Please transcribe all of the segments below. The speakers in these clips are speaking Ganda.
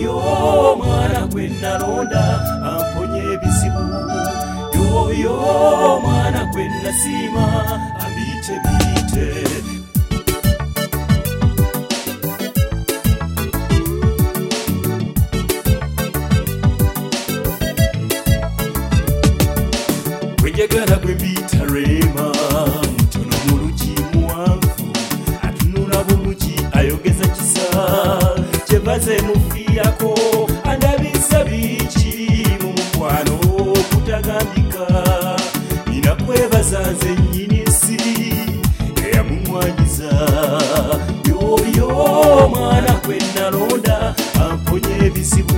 yoyo mwana gwe nalonda amponye ebizibu, yoyo mwana gwe nasiima ambiyite biyite. Gwenjagala gwe mbiyita Rema, mutono mulungi muwanvu, atunula bulungi ayogeza kisa, kyebaze mufiirako andabisa biki mu mukwano kutagambika. Nina kwebaza nze nnyini nsi eyamumwanyiza, yoyo mwana gwe nalonda amponye ebizibu,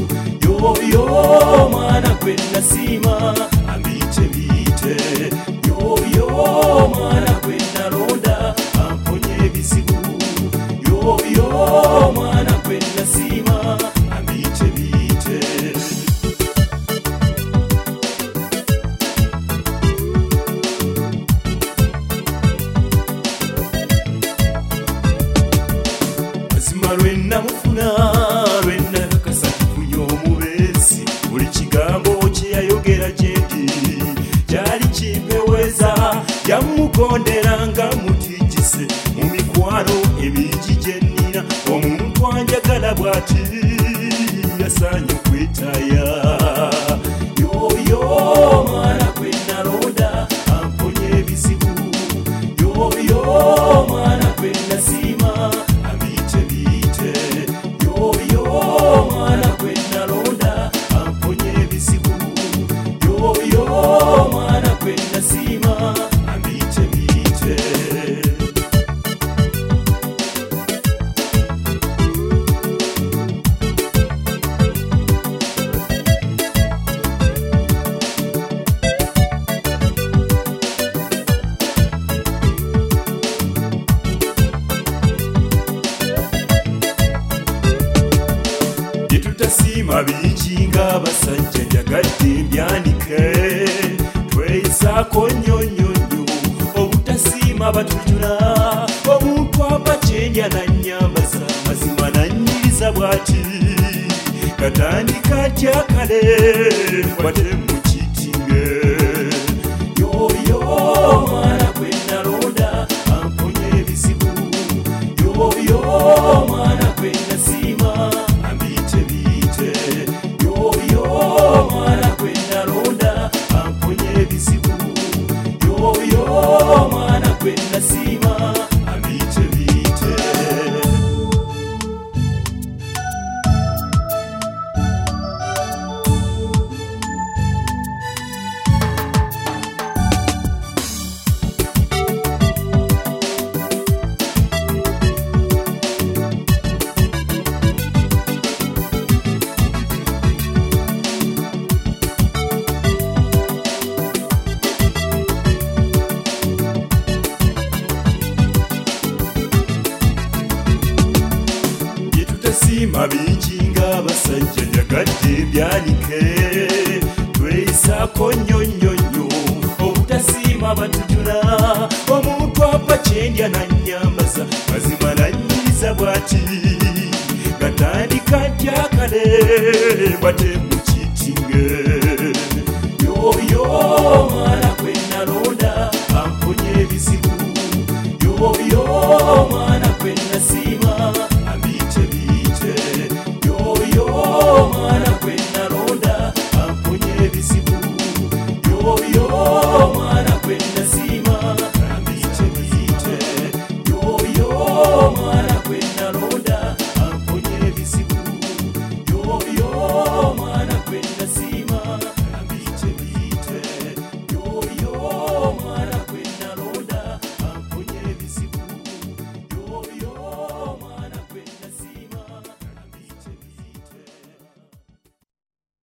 yoyo mwana gwe nasiima ambiyite biyite, yoyo mwana gwe nalonda amponye ebizibu, yoyo mwana gwe nasiima ambiyite biyite. Mazima lwe namufuna lwe nakakasa tufunye omubeezi, buli kigambo kye yayogera gyendi kyali kimpeweza, yamugonderanga mutijjise mu mikwano emingi gye nnina. Omuntu anjagala bw'ati yasaanye okwetaaya, yoyo mwana gwe nalonda amponye ebizibu, yoyo mwana gwe nasiima ambiyite biyite, yoyo mwana gwe nalonda amponye ebizibu, yoyo mwana gwe nasiima ambiyite biyite. Tasiima bingi ng'abasajja njagadde mbyanike, tweyisaako nnyonnyonnyo obutasiima batujula. Omuntu ava kyendya nannyambaza, mazima nannyiriza bw'ati, katandika atya kale kwate mukitinge, yoyo mwana gwe nalonda amponye ebizibu, yoyo mwana gwe nasiima ambiyite biyite, yoyo mwana gwe nalonda amponye ebizibu, yoyo mwana gwe nasiima ambiyite biyite. Tasiima bingi ng'abasajja njagadde mbyanike, tweyisaako nnyonnyonnyo obutasiima batujula. Omuntu ava kyendya nannyambaza, mazima nannyiriza bw'ati, gatandika atya kale bwate mukitinge, yoyo mwana